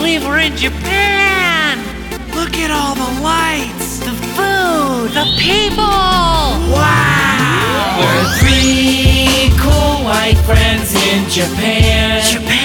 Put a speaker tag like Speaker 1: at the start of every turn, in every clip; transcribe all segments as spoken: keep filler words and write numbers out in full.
Speaker 1: believe we're in Japan! Look at all the lights, the food, the people! Wow!
Speaker 2: We're three cool white friends in Japan.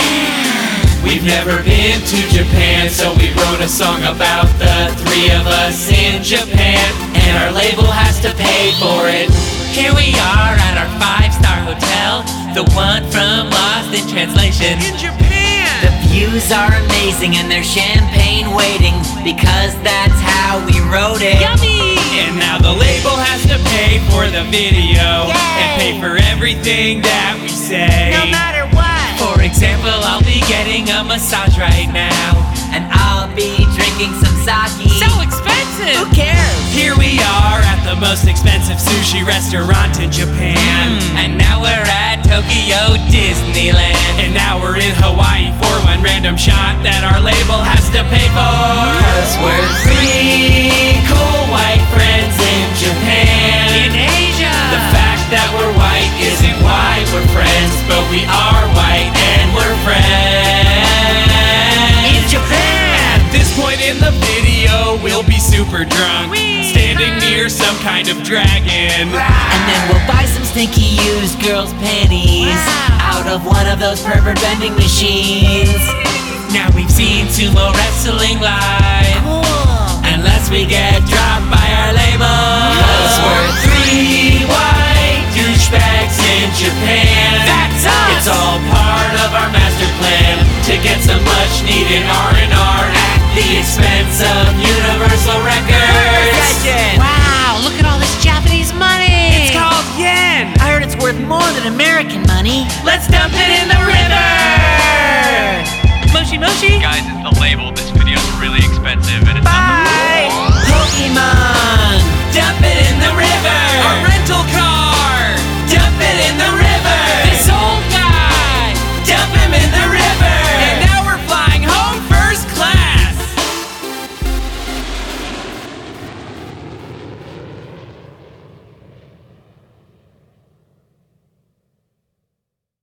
Speaker 1: Japan!
Speaker 2: We've never been to Japan, so we wrote a song about the three of us in Japan, and our label has to pay for it.
Speaker 3: Here we are at our five-star hotel, the one from Lost in Translation.
Speaker 1: In Japan!
Speaker 4: The views are amazing and there's champagne waiting, because that's how we wrote it.
Speaker 3: Yummy!
Speaker 2: And now the label has to pay for the video,
Speaker 4: Yay!
Speaker 2: and pay for everything that we say.
Speaker 4: No matter what.
Speaker 3: For example, I'll be getting a massage right now.
Speaker 4: And I'll be drinking some sake.
Speaker 3: So expensive!
Speaker 4: Who cares?
Speaker 2: Here we are at the most expensive sushi restaurant in Japan.
Speaker 3: And now we're at Tokyo Disneyland.
Speaker 2: And now we're in Hawaii for one random shot that our label has to pay for. Cause we're three cool white friends in Japan.
Speaker 3: In Asia!
Speaker 2: The fact that we're white isn't why we're friends, but we are white and we're friends.
Speaker 4: In Japan!
Speaker 2: At this point in the video, we'll be super drunk,
Speaker 3: Whee!
Speaker 2: standing near some kind of dragon.
Speaker 4: And then we'll buy some stinky used girls' panties out of one of those pervert vending machines.
Speaker 3: Now we've seen sumo wrestling live,
Speaker 4: Cool.
Speaker 2: Unless we get dropped by our label. Cause we're three white douchebags in Japan.
Speaker 3: That's us!
Speaker 2: It's all part of our master plan to get some much needed R and R at the expense of Universal Records.
Speaker 4: Legend.
Speaker 1: Wow, look at all this Japanese money!
Speaker 2: It's called yen.
Speaker 4: I heard it's worth more than American money.
Speaker 2: Let's dump it in the river.
Speaker 3: Moshi Moshi!
Speaker 5: Guys, it's the label. This video's really expensive and it's